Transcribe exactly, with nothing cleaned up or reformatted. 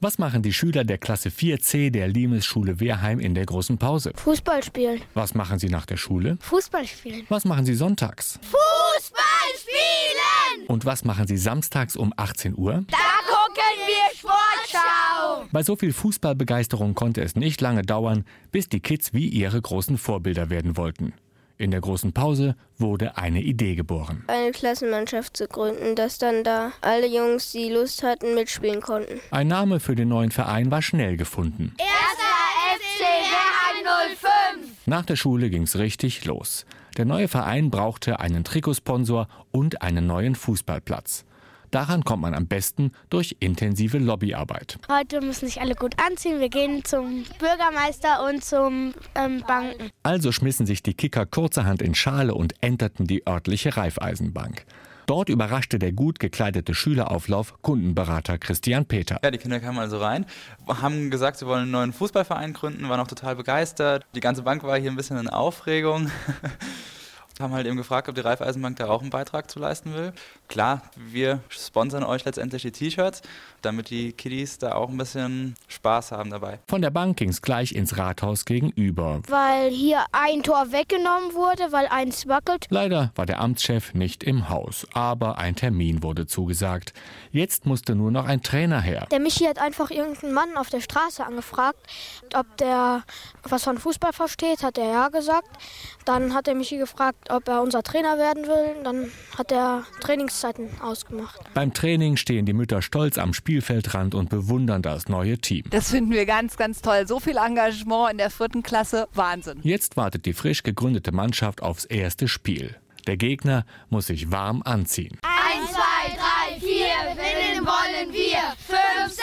Was machen die Schüler der Klasse vier C der Limesschule Wehrheim in der großen Pause? Fußball spielen. Was machen sie nach der Schule? Fußball spielen. Was machen sie sonntags? Fußball spielen! Und was machen sie samstags um achtzehn Uhr? Da gucken wir Sportschau! Bei so viel Fußballbegeisterung konnte es nicht lange dauern, bis die Kids wie ihre großen Vorbilder werden wollten. In der großen Pause wurde eine Idee geboren. Eine Klassenmannschaft zu gründen, dass dann da alle Jungs, die Lust hatten, mitspielen konnten. Ein Name für den neuen Verein war schnell gefunden. Erster F C Wehrheim null fünf! Nach der Schule ging's richtig los. Der neue Verein brauchte einen Trikotsponsor und einen neuen Fußballplatz. Daran kommt man am besten durch intensive Lobbyarbeit. Heute müssen sich alle gut anziehen. Wir gehen zum Bürgermeister und zum ähm, Banken. Also schmissen sich die Kicker kurzerhand in Schale und enterten die örtliche Raiffeisenbank. Dort überraschte der gut gekleidete Schülerauflauf Kundenberater Christian Peter. Ja, die Kinder kamen also rein, haben gesagt, sie wollen einen neuen Fußballverein gründen, waren auch total begeistert. Die ganze Bank war hier ein bisschen in Aufregung. Haben halt eben gefragt, ob die Raiffeisenbank da auch einen Beitrag zu leisten will. Klar, wir sponsern euch letztendlich die T-Shirts, damit die Kiddies da auch ein bisschen Spaß haben dabei. Von der Bank ging's gleich ins Rathaus gegenüber. Weil hier ein Tor weggenommen wurde, weil eins wackelt. Leider war der Amtschef nicht im Haus, aber ein Termin wurde zugesagt. Jetzt musste nur noch ein Trainer her. Der Michi hat einfach irgendeinen Mann auf der Straße angefragt, ob der was von Fußball versteht, hat er ja gesagt. Dann hat der Michi gefragt, ob er unser Trainer werden will. Dann hat er Trainingszeiten ausgemacht. Beim Training stehen die Mütter stolz am Spielfeldrand und bewundern das neue Team. Das finden wir ganz, ganz toll. So viel Engagement in der vierten Klasse, Wahnsinn. Jetzt wartet die frisch gegründete Mannschaft aufs erste Spiel. Der Gegner muss sich warm anziehen. Eins, zwei, drei, vier, gewinnen wollen wir. Fünf,